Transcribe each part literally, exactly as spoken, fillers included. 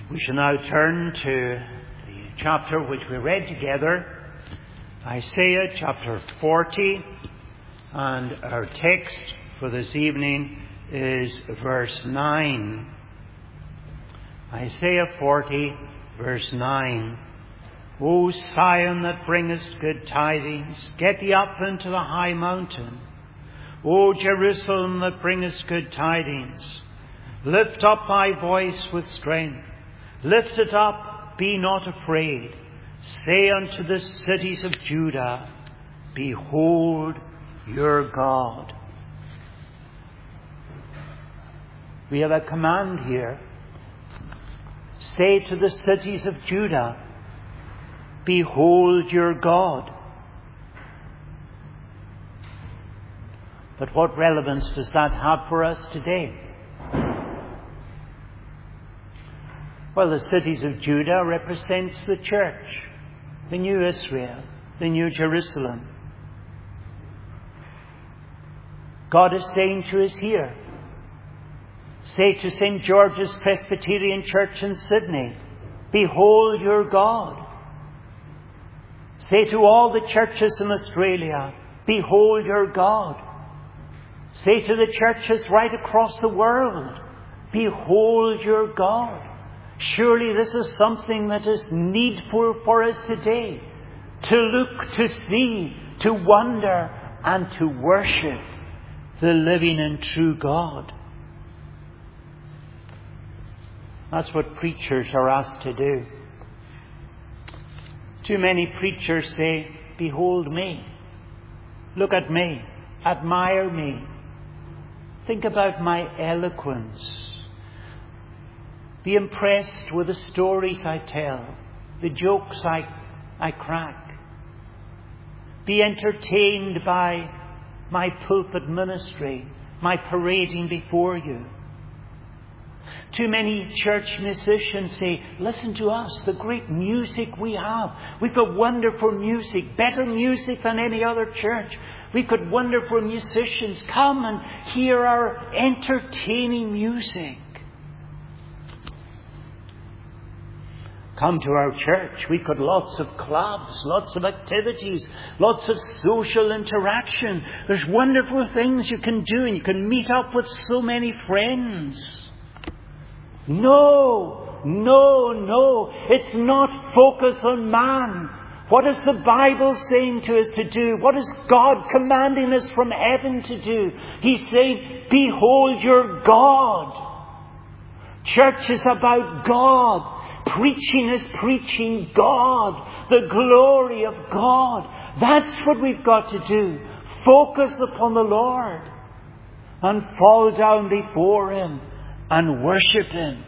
We shall now turn to the chapter which we read together, Isaiah chapter forty, and our text for this evening is verse nine. Isaiah forty, verse nine. O Zion that bringest good tidings, get thee up into the high mountain. O Jerusalem that bringest good tidings, lift up thy voice with strength. Lift it up, be not afraid. Say unto the cities of Judah, behold your God. We have a command here. Say to the cities of Judah, behold your God. But what relevance does that have for us today? Well, the cities of Judah represents the church, the new Israel, the new Jerusalem. God is saying to us here, say to Saint George's Presbyterian Church in Sydney, behold your God. Say to all the churches in Australia, behold your God. Say to the churches right across the world, behold your God. Surely this is something that is needful for us today. To look, to see, to wonder, and to worship the living and true God. That's what preachers are asked to do. Too many preachers say, behold me. Look at me. Admire me. Think about my eloquence. Be impressed with the stories I tell, the jokes I, I crack. Be entertained by my pulpit ministry, my parading before you. Too many church musicians say, listen to us, the great music we have. We've got wonderful music, better music than any other church. We've got wonderful musicians. Come and hear our entertaining music. Come to our church. We've got lots of clubs, lots of activities, lots of social interaction. There's wonderful things you can do, and you can meet up with so many friends. No, no, no. It's not focused on man. What is the Bible saying to us to do? What is God commanding us from heaven to do? He's saying, behold your God. Church is about God. Preaching is preaching God, the glory of God. That's what we've got to do. Focus upon the Lord and fall down before Him and worship Him.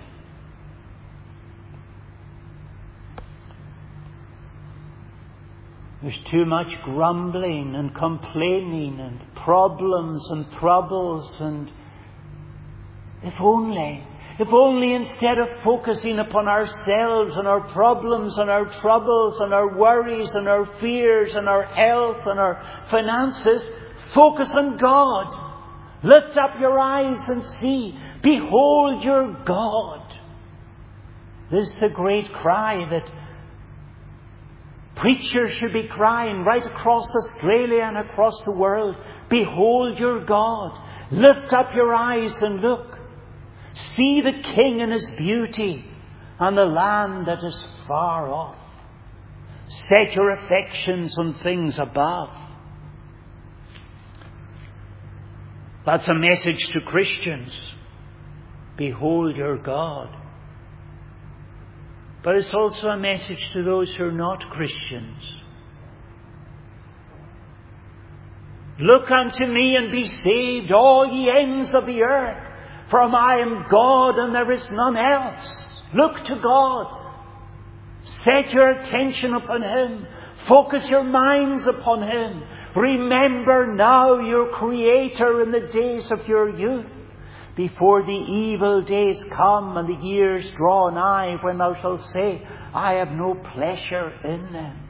There's too much grumbling and complaining and problems and troubles, and if only... If only instead of focusing upon ourselves and our problems and our troubles and our worries and our fears and our health and our finances, focus on God. Lift up your eyes and see. Behold your God. This is the great cry that preachers should be crying right across Australia and across the world. Behold your God. Lift up your eyes and look. See the King in His beauty and the land that is far off. Set your affections on things above. That's a message to Christians. Behold your God. But it's also a message to those who are not Christians. Look unto me and be saved, all ye ends of the earth. For I am God and there is none else. Look to God. Set your attention upon Him. Focus your minds upon Him. Remember now your Creator in the days of your youth, before the evil days come and the years draw nigh, when thou shalt say, I have no pleasure in them.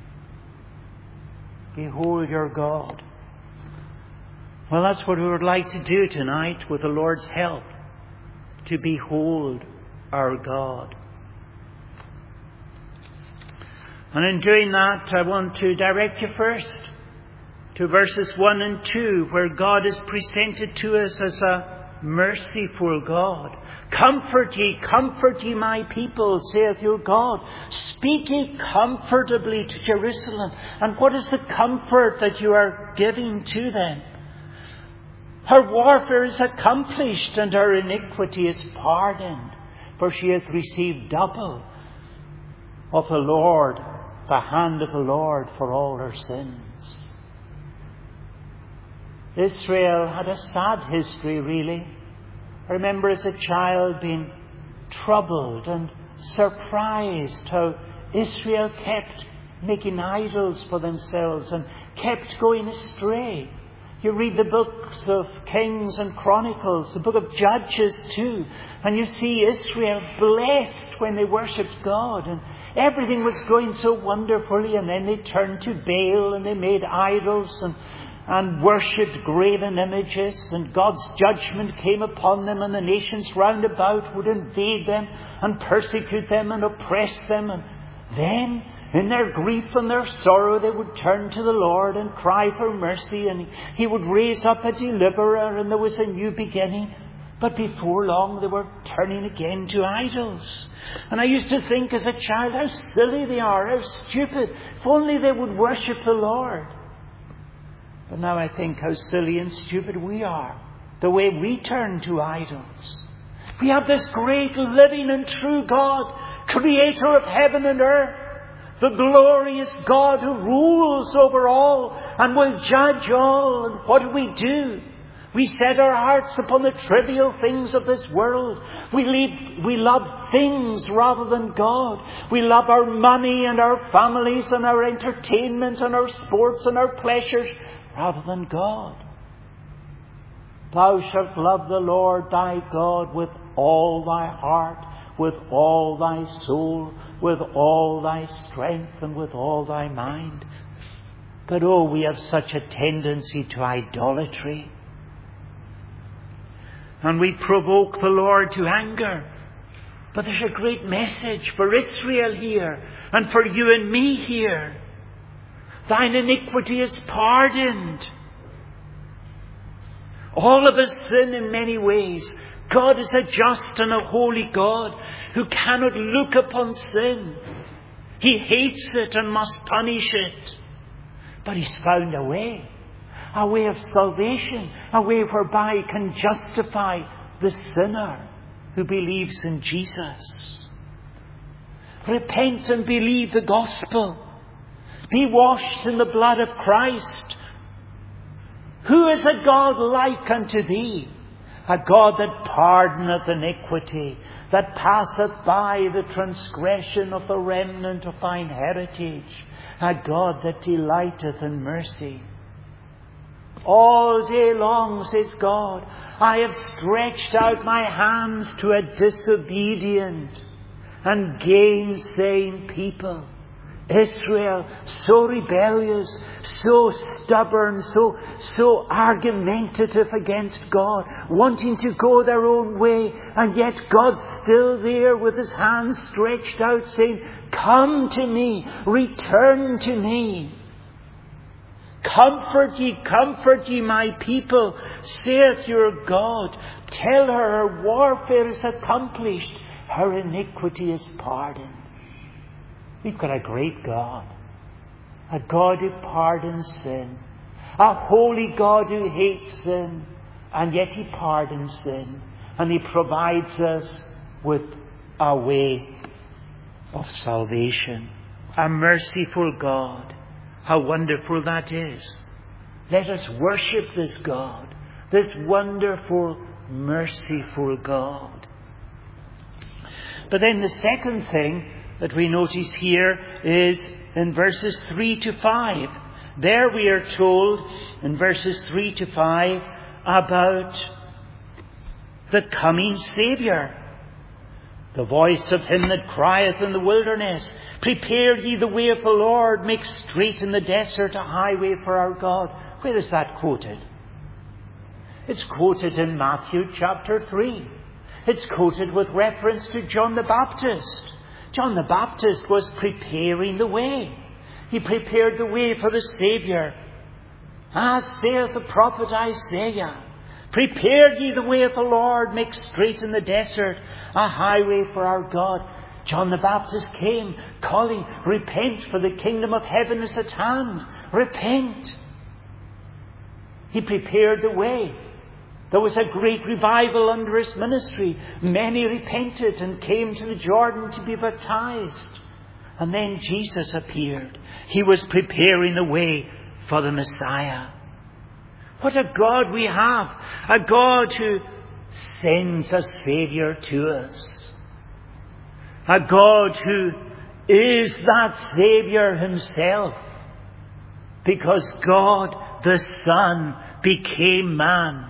Behold your God. Well, that's what we would like to do tonight with the Lord's help. To behold our God. And in doing that, I want to direct you first to verses one and two, where God is presented to us as a merciful God. Comfort ye, comfort ye my people, saith your God. Speak ye comfortably to Jerusalem. And what is the comfort that you are giving to them? Her warfare is accomplished, and her iniquity is pardoned, for she hath received double of the Lord, the hand of the Lord, for all her sins. Israel had a sad history, really. I remember as a child being troubled and surprised how Israel kept making idols for themselves and kept going astray. You read the books of Kings and Chronicles, the book of Judges too, and you see Israel blessed when they worshipped God, and everything was going so wonderfully, and then they turned to Baal and they made idols and and worshipped graven images, and God's judgment came upon them, and the nations round about would invade them and persecute them and oppress them. And then, in their grief and their sorrow, they would turn to the Lord and cry for mercy, and He would raise up a deliverer, and there was a new beginning. But before long, they were turning again to idols. And I used to think as a child, how silly they are, how stupid. If only they would worship the Lord. But now I think how silly and stupid we are, the way we turn to idols. We have this great living and true God, creator of heaven and earth, the glorious God who rules over all and will judge all. And what do we do? We set our hearts upon the trivial things of this world. We, leave, we love things rather than God. We love our money and our families and our entertainment and our sports and our pleasures rather than God. Thou shalt love the Lord thy God with all thy heart, with all thy soul, with all thy strength, and with all thy mind. But oh, we have such a tendency to idolatry. And we provoke the Lord to anger. But there's a great message for Israel here, and for you and me here. Thine iniquity is pardoned. All of us sin in many ways. God is a just and a holy God who cannot look upon sin. He hates it and must punish it. But He's found a way. A way of salvation. A way whereby He can justify the sinner who believes in Jesus. Repent and believe the gospel. Be washed in the blood of Christ. Who is a God like unto thee? A God that pardoneth iniquity, that passeth by the transgression of the remnant of thine heritage. A God that delighteth in mercy. All day long, says God, I have stretched out my hands to a disobedient and gainsaying people. Israel, so rebellious, so stubborn, so, so argumentative against God, wanting to go their own way, and yet God's still there with His hands stretched out saying, come to me, return to me. Comfort ye, comfort ye my people, saith your God. Tell her her warfare is accomplished, her iniquity is pardoned. We've got a great God. A God who pardons sin. A holy God who hates sin. And yet He pardons sin. And He provides us with a way of salvation. A merciful God. How wonderful that is. Let us worship this God. This wonderful, merciful God. But then the second thing that we notice here is in verses three to five. There we are told in verses three to five about the coming Saviour. The voice of him that crieth in the wilderness, prepare ye the way of the Lord, make straight in the desert a highway for our God. Where is that quoted? It's quoted in Matthew chapter three. It's quoted with reference to John the Baptist. John the Baptist was preparing the way. He prepared the way for the Saviour. As saith the prophet Isaiah, prepare ye the way of the Lord, make straight in the desert a highway for our God. John the Baptist came calling, repent, for the kingdom of heaven is at hand. Repent. He prepared the way. There was a great revival under his ministry. Many repented and came to the Jordan to be baptized. And then Jesus appeared. He was preparing the way for the Messiah. What a God we have. A God who sends a Saviour to us. A God who is that Saviour himself. Because God the Son became man.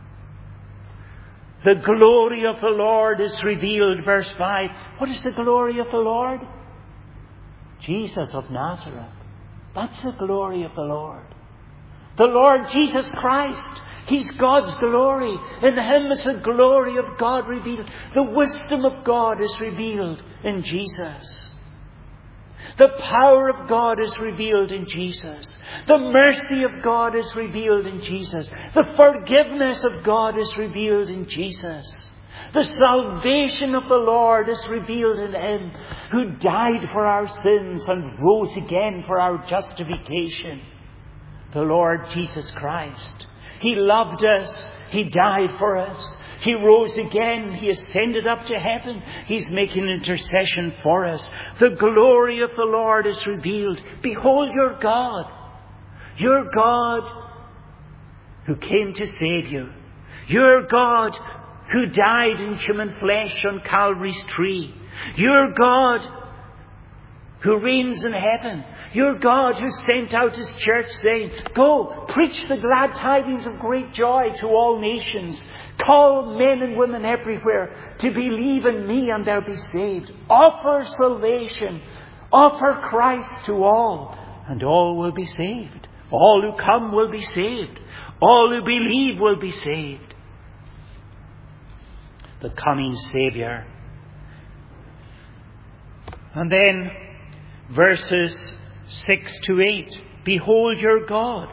The glory of the Lord is revealed, verse five. What is the glory of the Lord? Jesus of Nazareth. That's the glory of the Lord. The Lord Jesus Christ. He's God's glory. In him is the glory of God revealed. The wisdom of God is revealed in Jesus. The power of God is revealed in Jesus. The mercy of God is revealed in Jesus. The forgiveness of God is revealed in Jesus. The salvation of the Lord is revealed in him who died for our sins and rose again for our justification. The Lord Jesus Christ. He loved us. He died for us. He rose again. He ascended up to heaven. He's making intercession for us. The glory of the Lord is revealed. Behold your God. Your God who came to save you. Your God who died in human flesh on Calvary's tree. Your God who reigns in heaven. Your God who sent out his church saying, go, preach the glad tidings of great joy to all nations. Call men and women everywhere to believe in me and they'll be saved. Offer salvation. Offer Christ to all and all will be saved. All who come will be saved. All who believe will be saved. The coming Saviour. And then verses six to eight. Behold your God.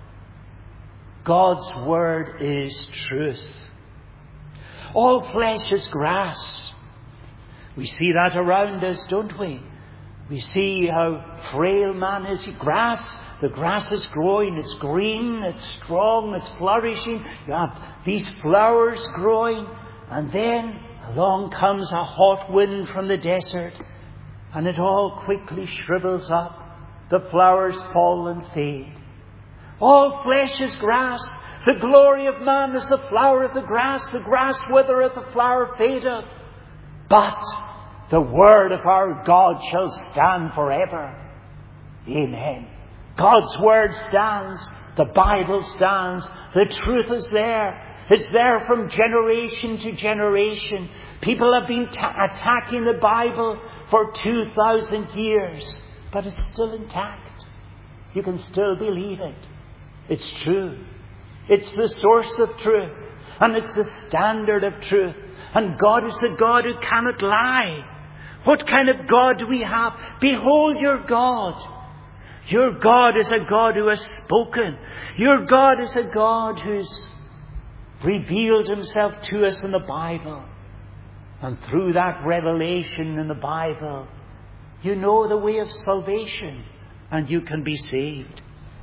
God's word is truth. All flesh is grass. We see that around us, don't we? We see how frail man is. Grass, the grass is growing. It's green, it's strong, it's flourishing. You have these flowers growing. And then along comes a hot wind from the desert. And it all quickly shrivels up. The flowers fall and fade. All flesh is grass. The glory of man is the flower of the grass. The grass withereth, the flower fadeth. But the word of our God shall stand forever. Amen. God's word stands. The Bible stands. The truth is there. It's there from generation to generation. People have been ta- attacking the Bible for two thousand years. But it's still intact. You can still believe it. It's true. It's the source of truth. And it's the standard of truth. And God is the God who cannot lie. What kind of God do we have? Behold your God. Your God is a God who has spoken. Your God is a God who's revealed himself to us in the Bible. And through that revelation in the Bible, you know the way of salvation and you can be saved.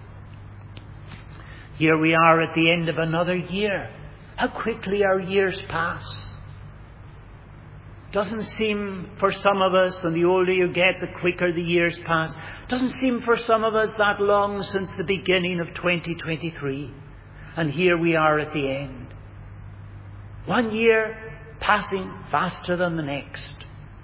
Here we are at the end of another year. How quickly our years pass. Doesn't seem for some of us, and the older you get, the quicker the years pass. Doesn't seem for some of us that long since the beginning of twenty twenty-three. And here we are at the end. One year passing faster than the next.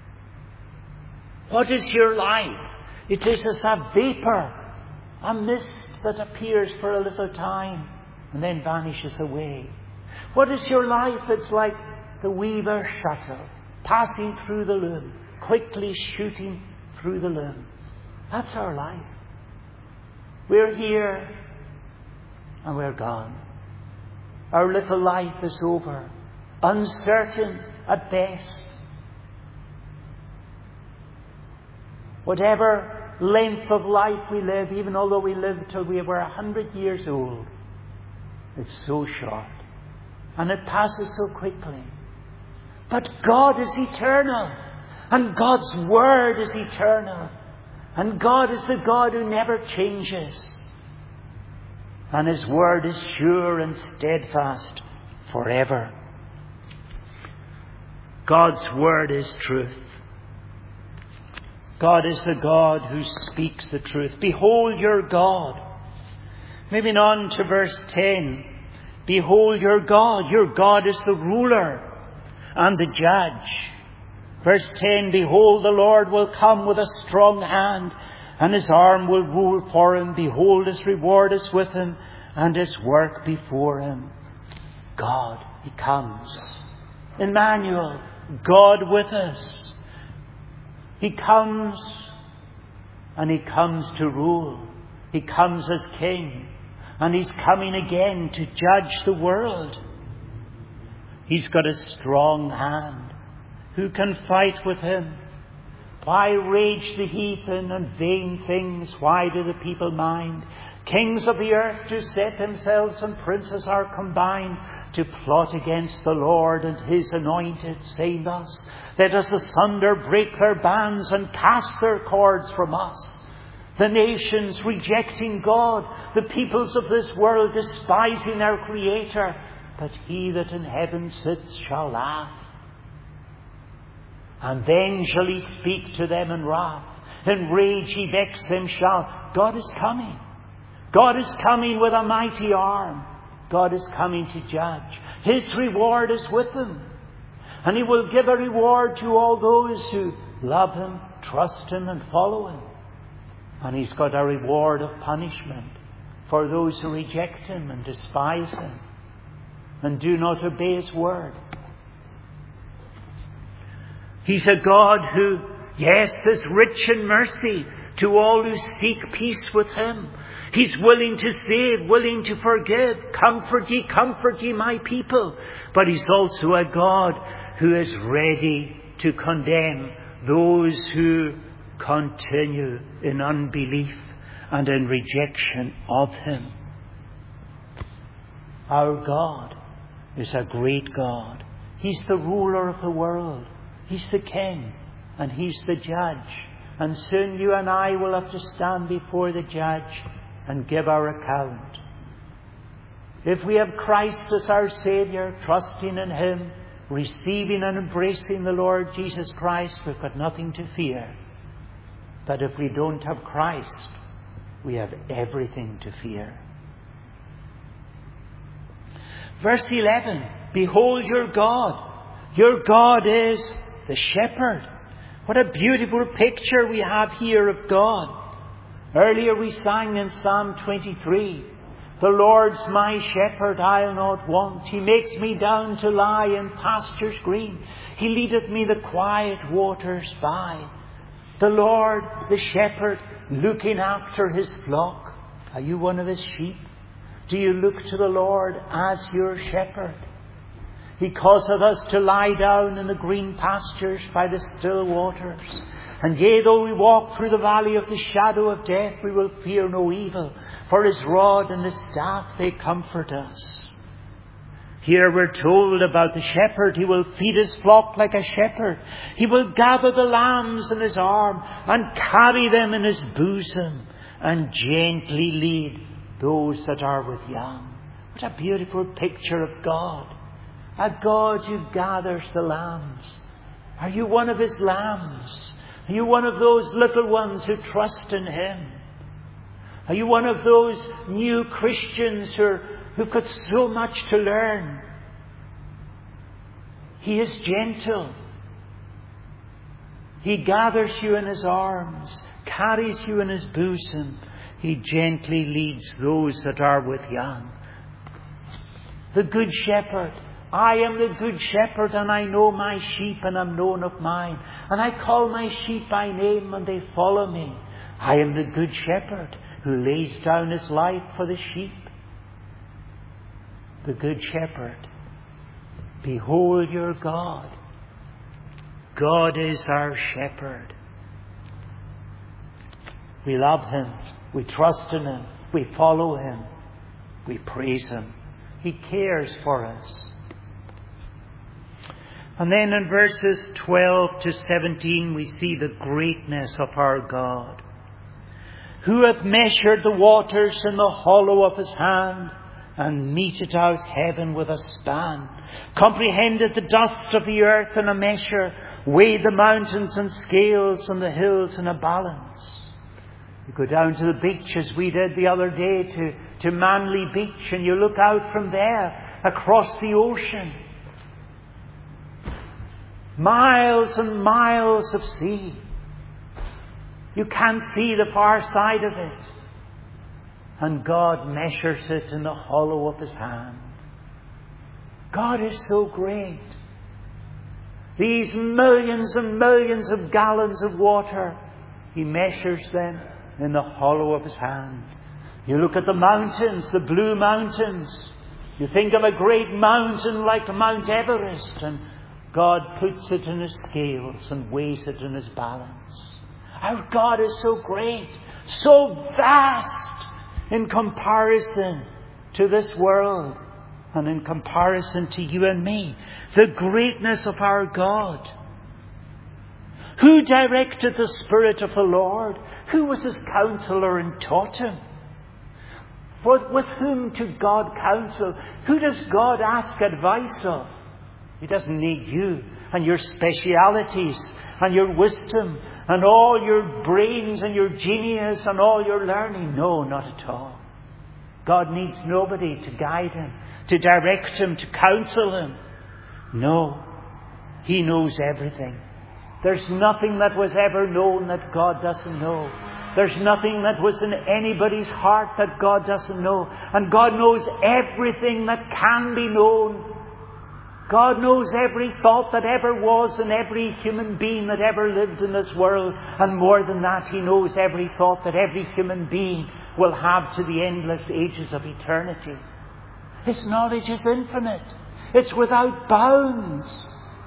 What is your life? It is as a vapour, a mist that appears for a little time and then vanishes away. What is your life? It's like the weaver's shuttle passing through the loom, quickly shooting through the loom. That's our life. We're here and we're gone. Our little life is over. Uncertain at best. Whatever length of life we live, even although we live till we were a hundred years old, it's so short. And it passes so quickly. But God is eternal. And God's Word is eternal. And God is the God who never changes. And His Word is sure and steadfast forever. God's Word is truth. God is the God who speaks the truth. Behold your God. Moving on to verse ten. Behold your God. Your God is the ruler and the judge. Verse ten. Behold, the Lord will come with a strong hand, and His arm will rule for Him. Behold, His reward is with Him, and His work before Him. God, He comes. Emmanuel, God with us. He comes, and He comes to rule. He comes as King, and He's coming again to judge the world. He's got a strong hand. Who can fight with Him? Why rage the heathen and vain things? Why do the people mind? Kings of the earth do set themselves, and princes are combined to plot against the Lord and His anointed, saying thus, let us asunder break their bands and cast their cords from us. The nations rejecting God, the peoples of this world despising their Creator, but He that in heaven sits shall laugh. And then shall He speak to them in wrath. In rage He vex them shall. God is coming. God is coming with a mighty arm. God is coming to judge. His reward is with Him. And He will give a reward to all those who love Him, trust Him, and follow Him. And He's got a reward of punishment for those who reject Him and despise Him and do not obey His word. He's a God who, yes, is rich in mercy to all who seek peace with Him. He's willing to save, willing to forgive. Comfort ye, comfort ye, my people. But He's also a God who is ready to condemn those who continue in unbelief and in rejection of Him. Our God is a great God. He's the ruler of the world. He's the King, and He's the judge. And soon you and I will have to stand before the judge and give our account. If we have Christ as our Saviour, trusting in Him, receiving and embracing the Lord Jesus Christ, we've got nothing to fear. But if we don't have Christ, we have everything to fear. Verse eleven, behold your God. Your God is the shepherd. What a beautiful picture we have here of God. Earlier we sang in Psalm twenty-three, the Lord's my shepherd, I'll not want. He makes me down to lie in pastures green. He leadeth me the quiet waters by. The Lord, the shepherd, looking after His flock. Are you one of His sheep? Do you look to the Lord as your shepherd? He causeth us to lie down in the green pastures by the still waters. And yea, though we walk through the valley of the shadow of death, we will fear no evil. For His rod and His staff, they comfort us. Here we're told about the shepherd. He will feed His flock like a shepherd. He will gather the lambs in His arm and carry them in His bosom and gently lead those that are with young. What a beautiful picture of God. A God who gathers the lambs. Are you one of His lambs? Are you one of those little ones who trust in Him? Are you one of those new Christians who are, who've got so much to learn? He is gentle. He gathers you in His arms, carries you in His bosom. He gently leads those that are with young. The Good Shepherd. I am the Good Shepherd, and I know my sheep, and am known of mine. And I call my sheep by name, and they follow me. I am the Good Shepherd, who lays down His life for the sheep. The Good Shepherd. Behold your God. God is our shepherd. We love Him. We trust in Him. We follow Him. We praise Him. He cares for us. And then in verses twelve to seventeen we see the greatness of our God. Who hath measured the waters in the hollow of His hand, and meted out heaven with a span, comprehended the dust of the earth in a measure, weighed the mountains in scales and the hills in a balance. You go down to the beach as we did the other day, to, to Manly Beach, and you look out from there across the ocean. Miles and miles of sea. You can't see the far side of it. And God measures it in the hollow of His hand. God is so great. These millions and millions of gallons of water, He measures them in the hollow of His hand. You look at the mountains, the blue mountains. You think of a great mountain like Mount Everest, and God puts it in His scales and weighs it in His balance. Our God is so great, so vast in comparison to this world and in comparison to you and me. The greatness of our God. Who directed the Spirit of the Lord? Who was His counselor and taught Him? For with whom to God counsel? Who does God ask advice of? He doesn't need you and your specialities and your wisdom and all your brains and your genius and all your learning. No, not at all. God needs nobody to guide Him, to direct Him, to counsel Him. No, He knows everything. There's nothing that was ever known that God doesn't know. There's nothing that was in anybody's heart that God doesn't know. And God knows everything that can be known. God knows every thought that ever was in every human being that ever lived in this world. And more than that, He knows every thought that every human being will have to the endless ages of eternity. His knowledge is infinite. It's without bounds.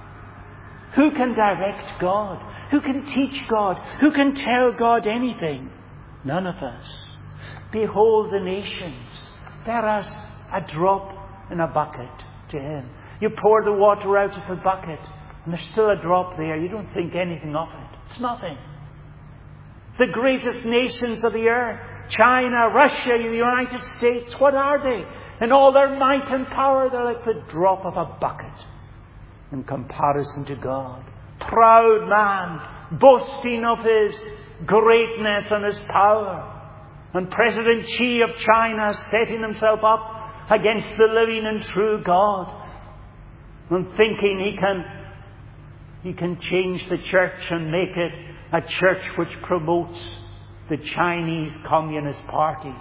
Who can direct God? Who can teach God? Who can tell God anything? None of us. Behold the nations. They're as a drop in a bucket to Him. You pour the water out of the bucket and there's still a drop there. You don't think anything of it. It's nothing. The greatest nations of the earth, China, Russia, the United States, what are they? In all their might and power, they're like the drop of a bucket in comparison to God. Proud man, boasting of his greatness and his power. And President Xi of China setting himself up against the living and true God. And thinking he can, he can change the church and make it a church which promotes the Chinese Communist Party.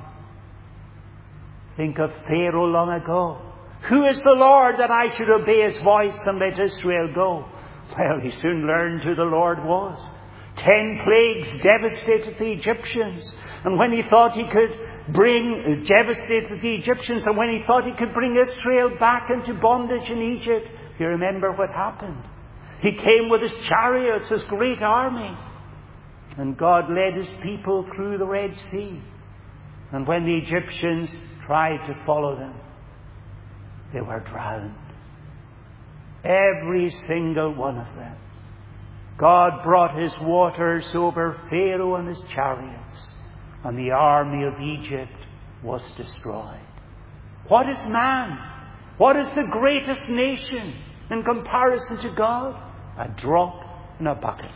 Think of Pharaoh long ago. Who is the Lord that I should obey His voice and let Israel go? Well, he soon learned who the Lord was. Ten plagues devastated the Egyptians. And when he thought he could bring, devastated the Egyptians, and when he thought he could bring Israel back into bondage in Egypt, you remember what happened. He came with his chariots, his great army. And God led His people through the Red Sea. And when the Egyptians tried to follow them, they were drowned. Every single one of them. God brought His waters over Pharaoh and his chariots, and the army of Egypt was destroyed. What is man? What is the greatest nation in comparison to God? A drop in a bucket.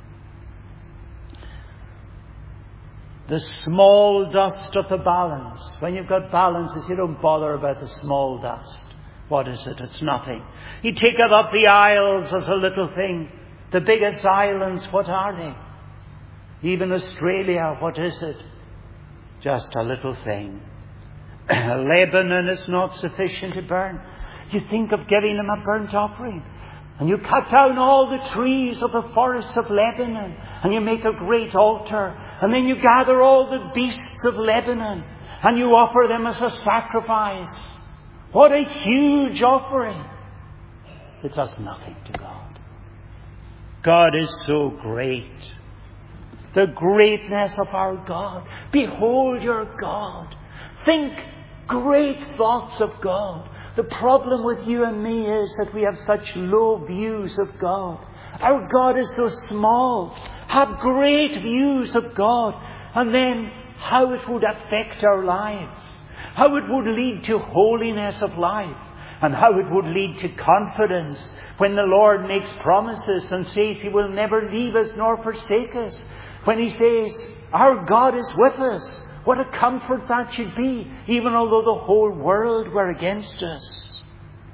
The small dust of the balance. When you've got balances, you don't bother about the small dust. What is it? It's nothing. He taketh up the isles as a little thing. The biggest islands, what are they? Even Australia, what is it? Just a little thing. Lebanon is not sufficient to burn. You think of giving them a burnt offering, and you cut down all the trees of the forests of Lebanon, and you make a great altar, and then you gather all the beasts of Lebanon, and you offer them as a sacrifice. What a huge offering! It does nothing to God. God is so great. the greatness of our God. Behold your God. Think great thoughts of God. The problem with you and me is that we have such low views of God. Our God is so small. Have great views of God. And then how it would affect our lives. How it would lead to holiness of life. And how it would lead to confidence when the Lord makes promises and says He will never leave us nor forsake us. When He says, our God is with us. What a comfort that should be, even although the whole world were against us.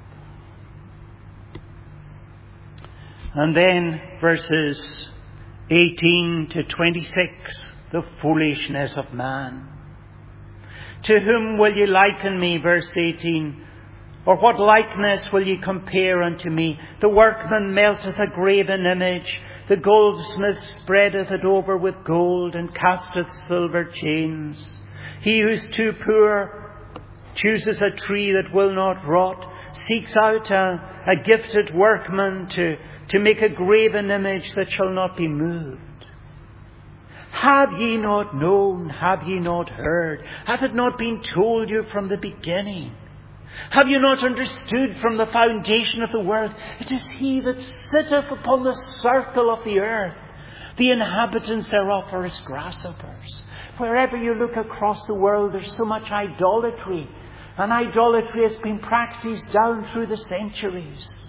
And then verses eighteen to twenty-six, the foolishness of man. To whom will ye liken me, verse eighteen? Or what likeness will ye compare unto me? The workman melteth a graven image. The goldsmith spreadeth it over with gold and casteth silver chains. He who is too poor chooses a tree that will not rot, seeks out a, a gifted workman to, to make a graven image that shall not be moved. Have ye not known? Have ye not heard? Hath it not been told you from the beginning? Have you not understood from the foundation of the world? It is He that sitteth upon the circle of the earth. The inhabitants thereof are as grasshoppers. Wherever you look across the world, there's so much idolatry. And idolatry has been practiced down through the centuries.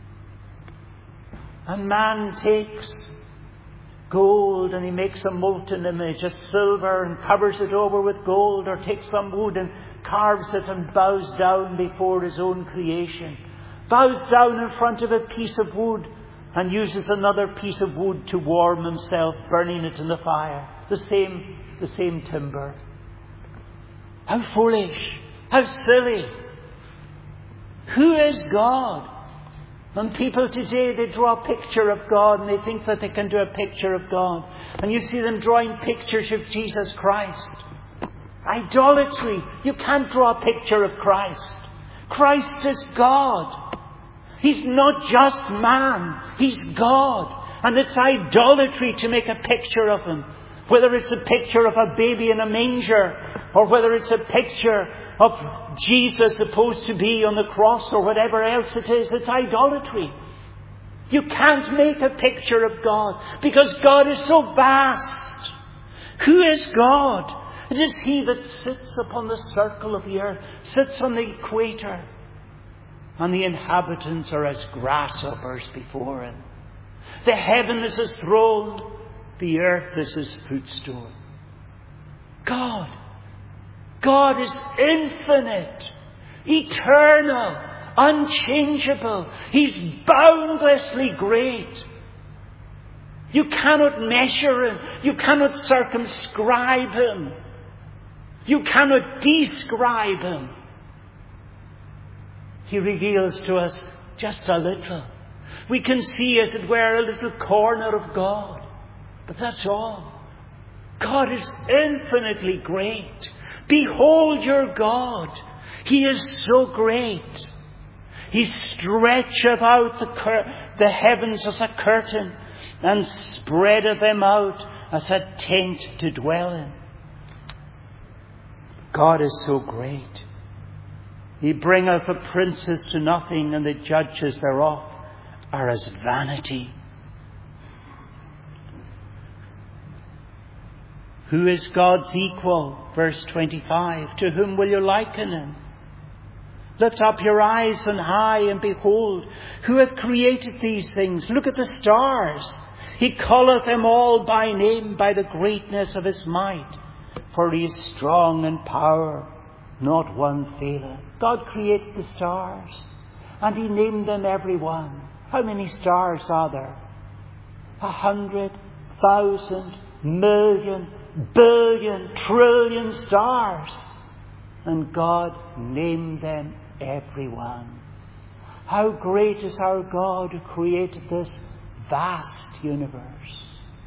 And man takes gold and he makes a molten image, a silver, and covers it over with gold, or takes some wood and carves it and bows down before his own creation. Bows down in front of a piece of wood and uses another piece of wood to warm himself, burning it in the fire. The same, the same timber. How foolish! How silly! Who is God? And people today, they draw a picture of God and they think that they can do a picture of God. And you see them drawing pictures of Jesus Christ. Idolatry. You can't draw a picture of Christ. Christ is God. He's not just man. He's God. And it's idolatry to make a picture of Him. Whether it's a picture of a baby in a manger, or whether it's a picture of Jesus supposed to be on the cross, or whatever else it is, it's idolatry. You can't make a picture of God, because God is so vast. Who is God? It is He that sits upon the circle of the earth, sits on the equator, and the inhabitants are as grasshoppers before Him. The heaven is His throne, the earth is His footstool. God. God is infinite, eternal, unchangeable. He's boundlessly great. You cannot measure Him. You cannot circumscribe Him. You cannot describe Him. He reveals to us just a little. We can see, as it were, a little corner of God. But that's all. God is infinitely great. Behold your God. He is so great. He stretcheth out the, cur- the heavens as a curtain, and spreadeth them out as a tent to dwell in. God is so great. He bringeth the princes to nothing, and the judges thereof are as vanity. Who is God's equal? Verse twenty-five. To whom will you liken Him? Lift up your eyes on high and behold, who hath created these things? Look at the stars. He calleth them all by name, by the greatness of His might. For He is strong in power, not one faileth. God created the stars, and He named them every one. How many stars are there? A hundred, thousand, million, billion, trillion stars. And God named them every one. How great is our God who created this vast universe.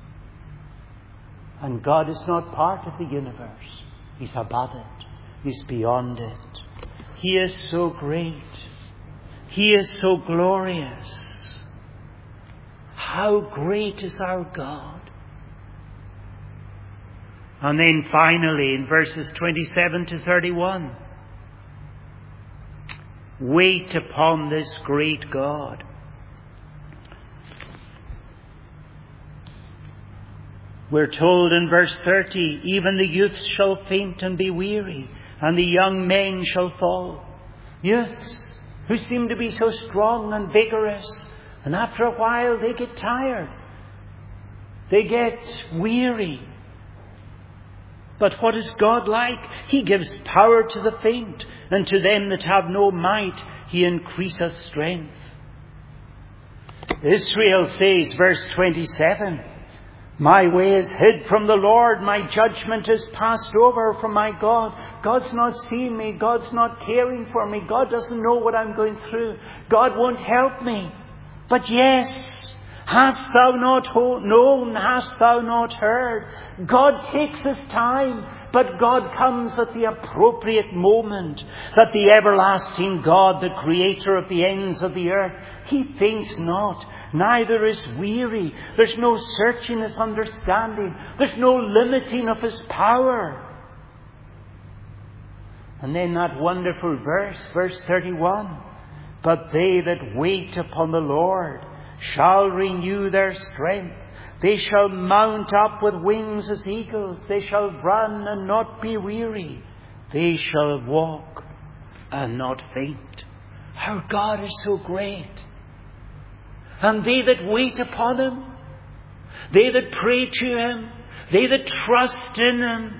And God is not part of the universe. He's above it. He's beyond it. He is so great. He is so glorious. How great is our God. And then finally in verses twenty-seven to thirty-one, wait upon this great God. We're told in verse thirty, even the youths shall faint and be weary, and the young men shall fall. Youths who seem to be so strong and vigorous, and after a while they get tired. They get weary. But what is God like? He gives power to the faint, and to them that have no might He increaseth strength. Israel says, verse twenty-seven, my way is hid from the Lord, my judgment is passed over from my God. God's not seeing me, God's not caring for me, God doesn't know what I'm going through, God won't help me. But yes, hast thou not known, hast thou not heard? God takes His time, but God comes at the appropriate moment. That the everlasting God, the creator of the ends of the earth, He faints not, neither is weary. There's no searching His understanding. There's no limiting of His power. And then that wonderful verse, verse thirty-one, but they that wait upon the Lord shall renew their strength. They shall mount up with wings as eagles. They shall run and not be weary. They shall walk and not faint. Our God is so great. And they that wait upon Him, they that pray to Him, they that trust in Him,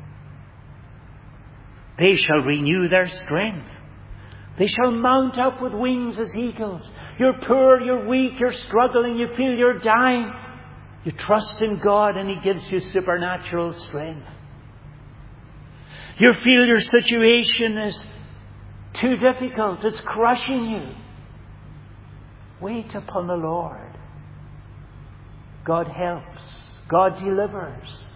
they shall renew their strength. They shall mount up with wings as eagles. You're poor, you're weak, you're struggling, you feel you're dying. You trust in God and He gives you supernatural strength. You feel your situation is too difficult, it's crushing you. Wait upon the Lord. God helps. God delivers.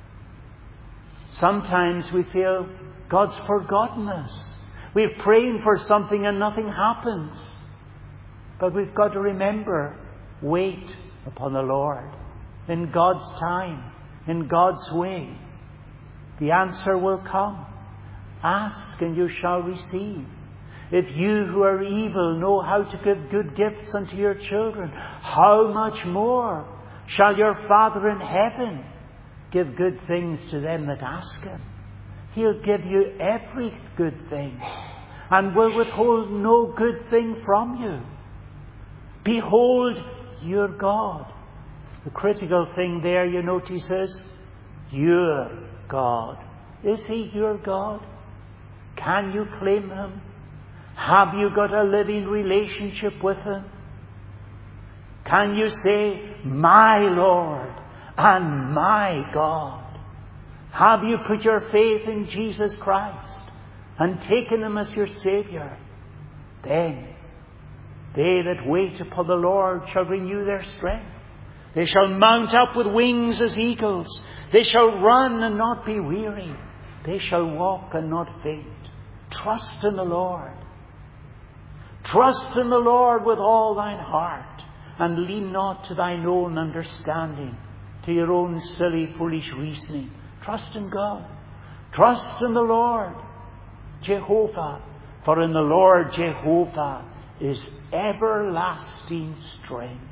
Sometimes we feel God's forgotten us. We're praying for something and nothing happens. But we've got to remember, wait upon the Lord. In God's time, in God's way, the answer will come. Ask and you shall receive. If you who are evil know how to give good gifts unto your children, how much more shall your Father in heaven give good things to them that ask Him? He'll give you every good thing and will withhold no good thing from you. Behold your God. The critical thing there, you notice, is your God. Is He your God? Can you claim Him? Have you got a living relationship with Him? Can you say, my Lord and my God? Have you put your faith in Jesus Christ and taken Him as your Saviour? Then they that wait upon the Lord shall renew their strength. They shall mount up with wings as eagles. They shall run and not be weary. They shall walk and not faint. Trust in the Lord. Trust in the Lord with all thine heart, and lean not to thine own understanding, to your own silly, foolish reasoning. Trust in God. Trust in the Lord Jehovah, for in the Lord Jehovah is everlasting strength.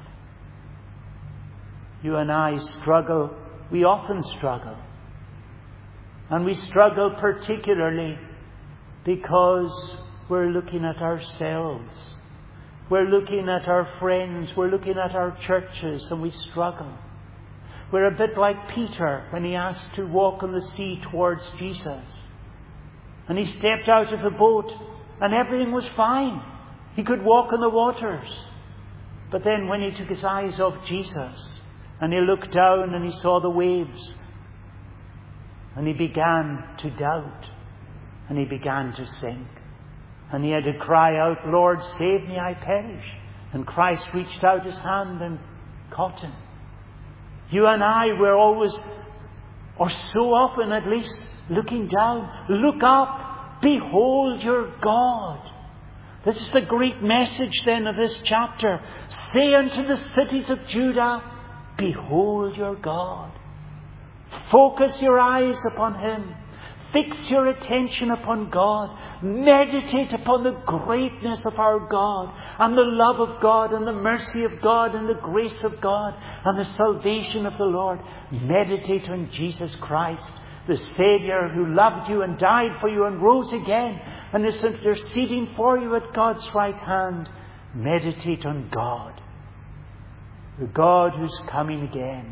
You and I struggle. We often struggle. And we struggle particularly because we're looking at ourselves. We're looking at our friends. We're looking at our churches, and we struggle. We're a bit like Peter when he asked to walk on the sea towards Jesus. And he stepped out of the boat and everything was fine. He could walk on the waters. But then when he took his eyes off Jesus and he looked down and he saw the waves, and he began to doubt and he began to sink. And he had to cry out, Lord, save me, I perish. And Christ reached out His hand and caught him. You and I, we're always, or so often at least, looking down. Look up. Behold your God. This is the great message then of this chapter. Say unto the cities of Judah, behold your God. Focus your eyes upon Him. Fix your attention upon God. Meditate upon the greatness of our God, and the love of God, and the mercy of God, and the grace of God, and the salvation of the Lord. Meditate on Jesus Christ, the Saviour who loved you and died for you and rose again and is interceding for you at God's right hand. Meditate on God, the God who's coming again.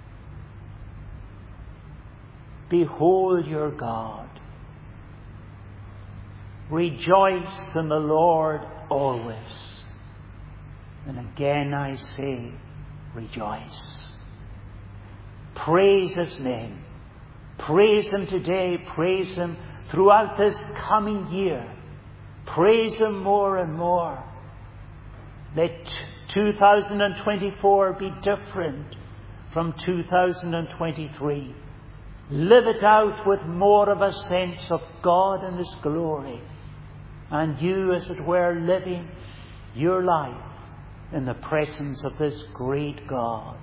Behold your God. Rejoice in the Lord always. And again I say, rejoice. Praise His name. Praise Him today. Praise Him throughout this coming year. Praise Him more and more. Let two thousand twenty-four be different from two thousand twenty-three. Live it out with more of a sense of God and His glory. And you, as it were, living your life in the presence of this great God.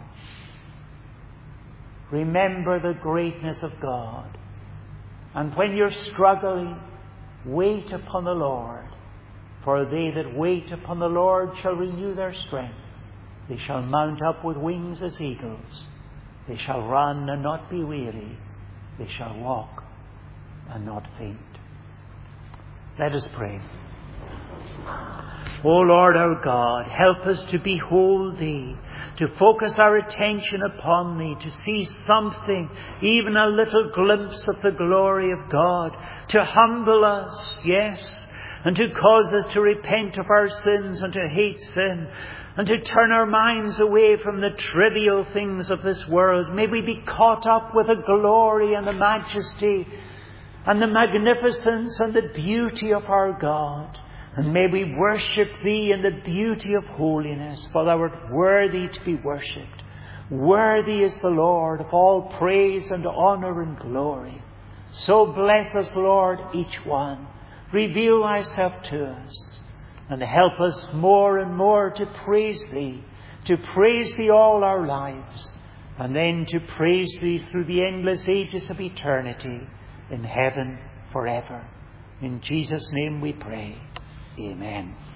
Remember the greatness of God. And when you're struggling, wait upon the Lord. For they that wait upon the Lord shall renew their strength. They shall mount up with wings as eagles. They shall run and not be weary. They shall walk and not faint. Let us pray. O Lord our God, help us to behold Thee, to focus our attention upon Thee, to see something, even a little glimpse of the glory of God, to humble us, yes, and to cause us to repent of our sins and to hate sin, and to turn our minds away from the trivial things of this world. May we be caught up with the glory and the majesty and the magnificence and the beauty of our God. And may we worship Thee in the beauty of holiness, for Thou art worthy to be worshipped. Worthy is the Lord of all praise and honour and glory. So bless us, Lord, each one. Reveal Thyself to us. And help us more and more to praise Thee, to praise Thee all our lives, and then to praise Thee through the endless ages of eternity in heaven forever. In Jesus' name we pray. Amen.